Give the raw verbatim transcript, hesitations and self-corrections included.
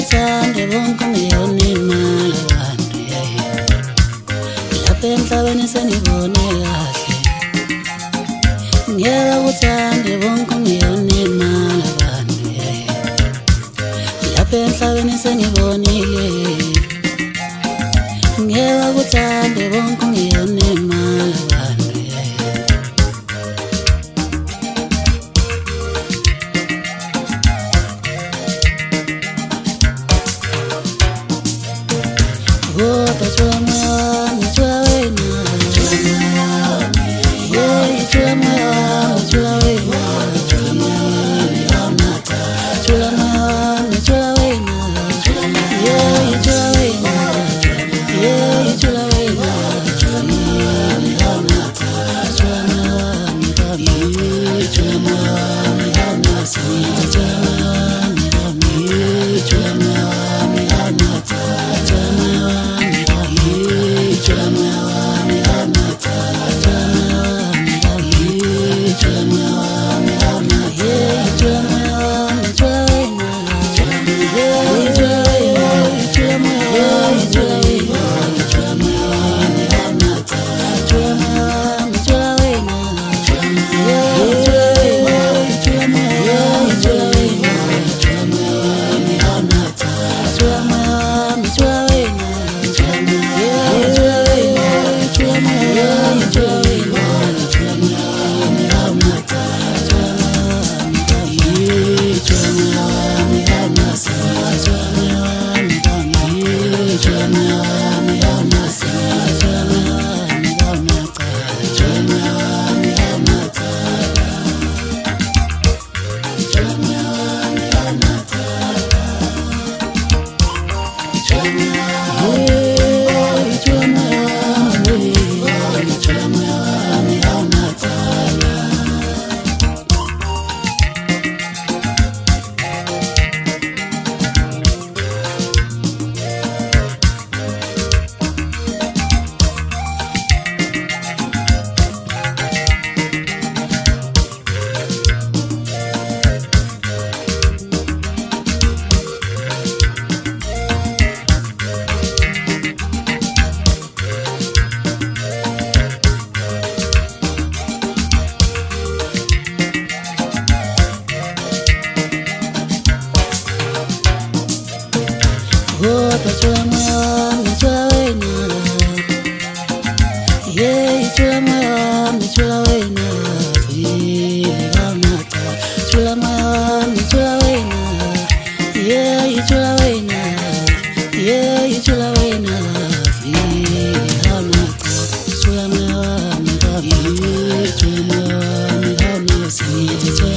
uthande bonke ngiyonimala bantu yayi lapha emhlabeni senibone kahle ngiyeka uthande bonke ngiyonimala bantu yayi lapha emhlabeni senibonile ngiyeka uthande bonke ngiyonimala bantu yayi oh tachula moyo chula wena yeah chula moyo chula wena chula moyo chula moyo chula wena yeah chula wena yeah chula wena chula moyo chula moyo chula moyo oh tachula moyo chula wena yeah chula moyo chula wena chula moyo chula wena yeah chula wena yeah chula wena chula moyo chula moyo